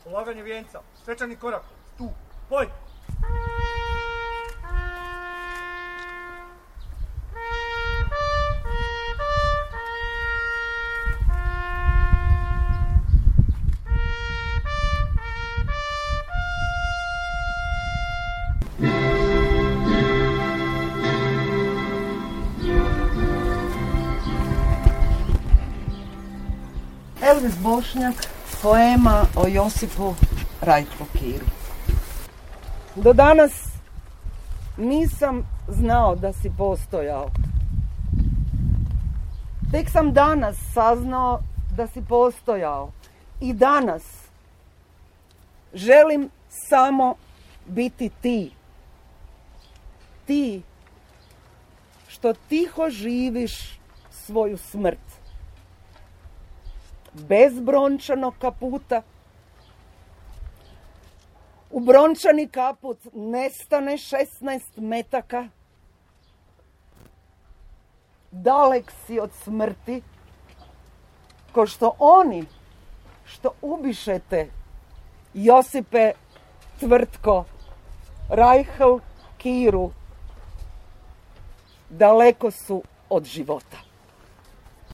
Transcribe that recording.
polaganje vijenca, svečani korak, tu, poj! Elvis Bošnjak, poema o Josipu Rajhlu Kiru. Do danas nisam znao da si postojao. Tek sam danas saznao da si postojao. I danas želim samo biti ti. Ti što tiho živiš svoju smrt. Bez brončanog kaputa. U brončani kaput nestane 16 metaka. Dalek si od smrti, ko što oni što ubišete Josipe Tvrtko Rajhl Kiru daleko su od života.